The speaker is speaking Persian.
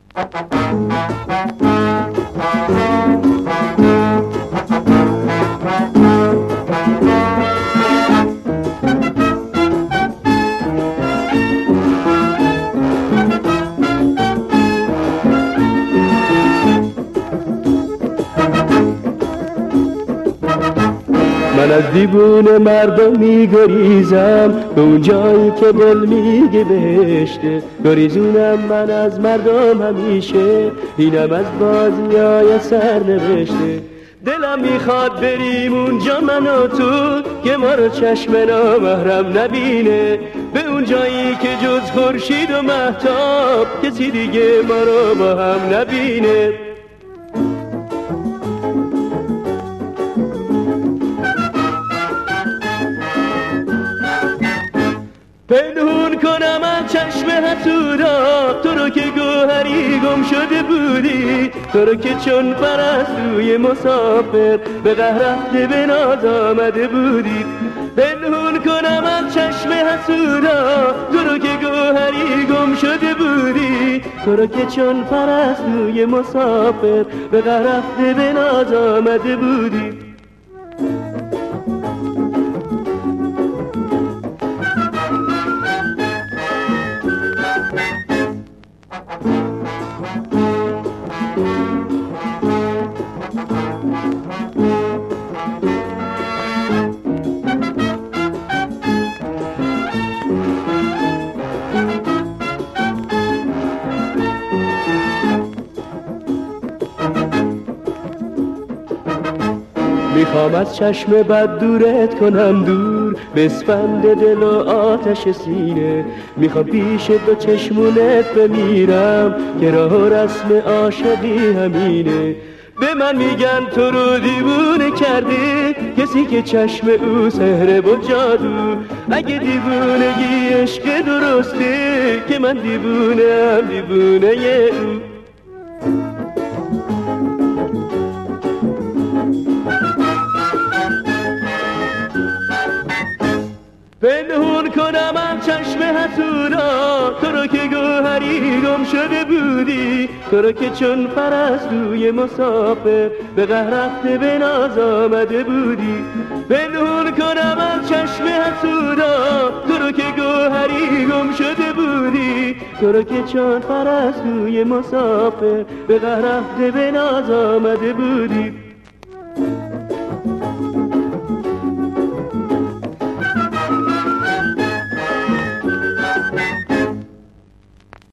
من از دیوونه مردم میگریزم به اون جایی که دل میگه بهشته. گریزونم من از مردم همیشه، اینم از بازیای سرنوشته. دلم میخواد بریم اونجا من و تو که ما رو چشم نامحرم نبینه، به اون جایی که جز خورشید و مهتاب کسی دیگه ما رو با هم نبینه. پنهون کنم از چشم حسودا تو رو که گوهری گم شده بودی، تو رو که چون پرستوی مسافر به قهر رفته به ناز آمده بودی. پنهون کنم از چشم حسودا تو رو که گوهری گم شده بودی، تو رو که چون پرستوی مسافر به قهر رفته به ناز آمده بودی. میخوام از چشم بد دورت کنم دور، بسپند دل و آتش سینه. میخوام پیش دو چشمونت بمیرم که راه و رسم عاشقی همینه. به من میگن تو رو دیوونه کرده کسی که چشم او سحر و جادو. اگه دیوونگی عشق درسته که من دیوونم دیوونه او. پنهون کنم از چشم حسودا تو رو که گوهری گم شده بودی، تو رو که چون پرستوی مسافر به قهر رفته به ناز آمده بودی. پنهون کنم از چشم حسودا تو رو که گوهری گم شده بودی، تو رو که چون پرستوی مسافر به قهر رفته به ناز آمده بودی.